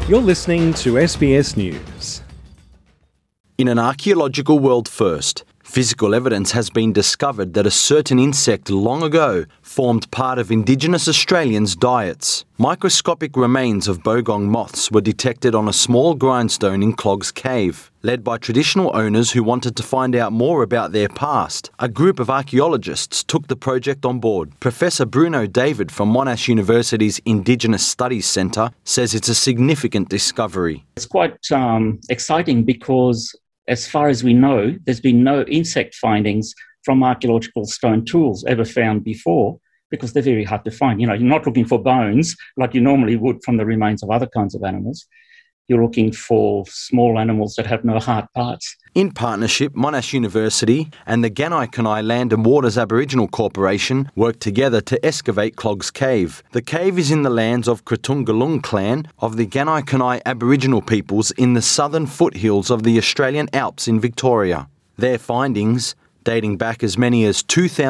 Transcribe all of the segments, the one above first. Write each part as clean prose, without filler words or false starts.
You're listening to SBS News. In an archaeological world first, physical evidence has been discovered that a certain insect long ago formed part of Indigenous Australians' diets. Microscopic remains of bogong moths were detected on a small grindstone in Clogs Cave. Led by traditional owners who wanted to find out more about their past, a group of archaeologists took the project on board. Professor Bruno David from Monash University's Indigenous Studies Centre says it's a significant discovery. It's quite exciting because, as far as we know, there's been no insect findings from archaeological stone tools ever found before, because they're very hard to find. You're not looking for bones like you normally would from the remains of other kinds of animals. You're looking for small animals that have no hard parts. In partnership, Monash University and the Ganai Land and Waters Aboriginal Corporation worked together to excavate Clogs Cave. The cave is in the lands of Kratungalung clan of the Ganai Aboriginal peoples in the southern foothills of the Australian Alps in Victoria. Their findings, dating back as many as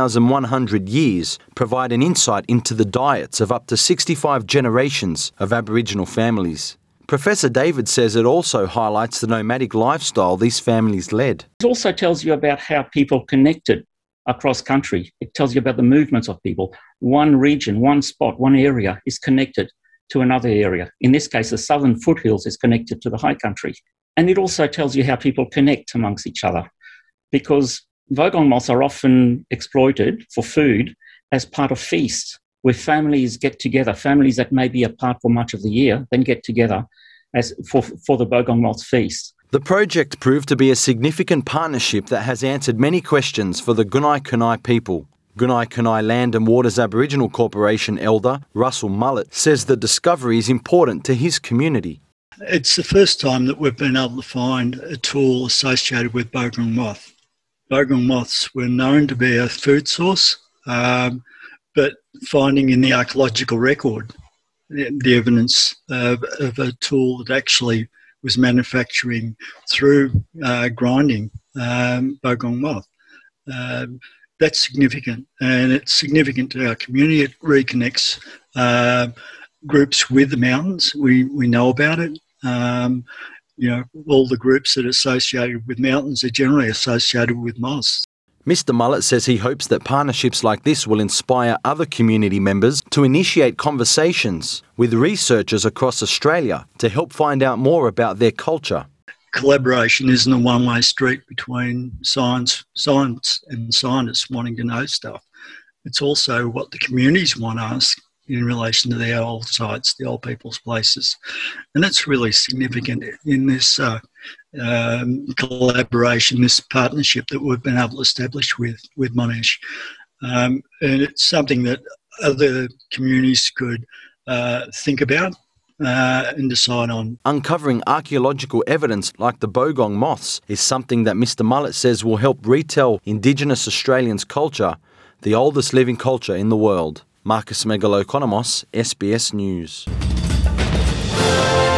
2,100 years, provide an insight into the diets of up to 65 generations of Aboriginal families. Professor David says it also highlights the nomadic lifestyle these families led. It also tells you about how people connected across country. It tells you about the movements of people. One region, one spot, one area is connected to another area. In this case, the southern foothills is connected to the high country. And it also tells you how people connect amongst each other, because bogong moths are often exploited for food as part of feasts, where families get together, families that may be apart for much of the year, then get together as for the bogong moth feast. The project proved to be a significant partnership that has answered many questions for the Gunai people. Gunai Land and Waters Aboriginal Corporation elder Russell Mullet says the discovery is important to his community. It's the first time that we've been able to find a tool associated with bogong moth. Bogong moths were known to be a food source, but finding in the archaeological record the evidence of a tool that actually was manufacturing through grinding bogong moth, that's significant, and it's significant to our community. It reconnects groups with the mountains. We know about it. All the groups that are associated with mountains are generally associated with moths. Mr. Mullet says he hopes that partnerships like this will inspire other community members to initiate conversations with researchers across Australia to help find out more about their culture. Collaboration isn't a one-way street between science and scientists wanting to know stuff. It's also what the communities want to ask in relation to their old sites, the old people's places. And that's really significant in this collaboration, this partnership that we've been able to establish with Monash. And it's something that other communities could think about and decide on. Uncovering archaeological evidence like the bogong moths is something that Mr. Mullet says will help retell Indigenous Australians' culture, the oldest living culture in the world. Marcus Megalokonomos, SBS News.